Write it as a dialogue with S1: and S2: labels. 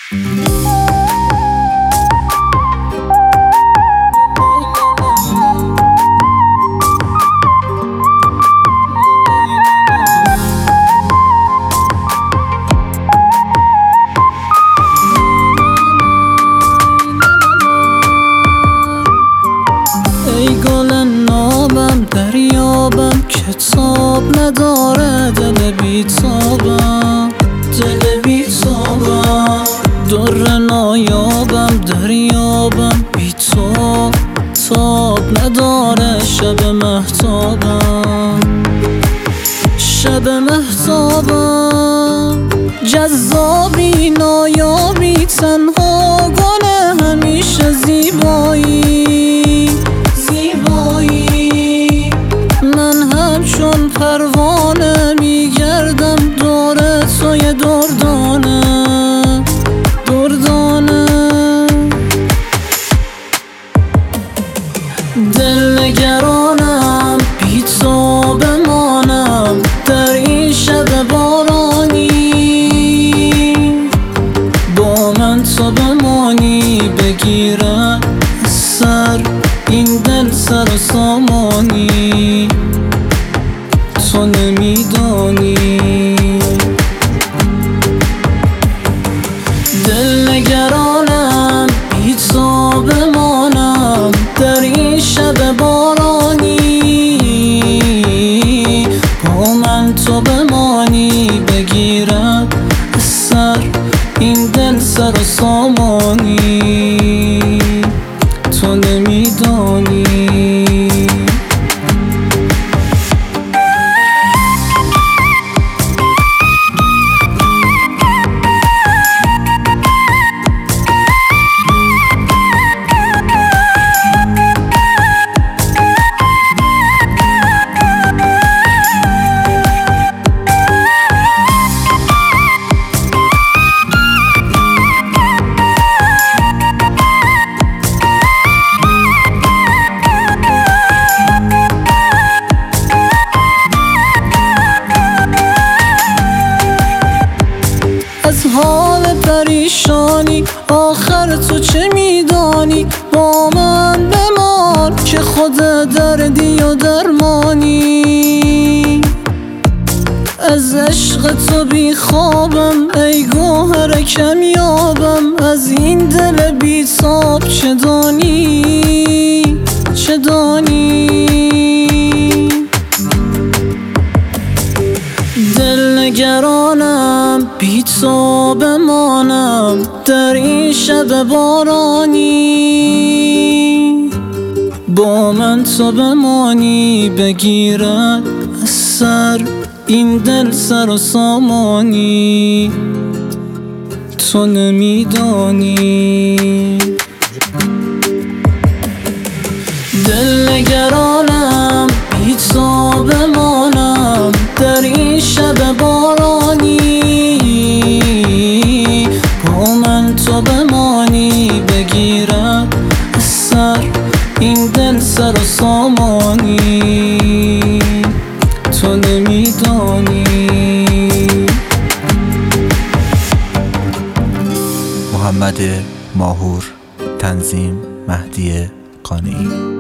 S1: دریابم کتاب نداره، دل بیتابم، دل بیتابم. در نایابم دریابم بی تو، تاب نداره شب مهتابم، شب مهتابم. جذابی نایابی تنها گل همیشه زیبایی، زیبایی. من همچون پروانه میگردم دور توی دردانه، دردانه. دل نگرانم بی تو بمانم در این شب بارانی، با من تو بمانی بگیرم سر این دل سر و سامانی، تو نمیدانی. دل نگرانم بی تو بمانم در این شب بارانی، با من تو بمانی بگیرم سر این دل سر و سامانی، تو نمیدانی. از حال پریشانی آخر تو چه میدانی؟ با من بمان که خود دردی و درمانی. از عشق تو بی خوابم ای گوهر کمیابم، از این دل بی تاب چه دانی، چه دانی. دل نگرانم بی تو بمانم در این شب بارانی، با من تو بمانی بگیرد از سر این دل سر و سامانی، تو نمیدانی. دل نگرانم بی تو بمانم در این شب بارانی، با من تو بمانی بگیرد سر این دل سر و سامانی، تو نمیدانی.
S2: محمد ماهور، تنظیم مهدی قانعی.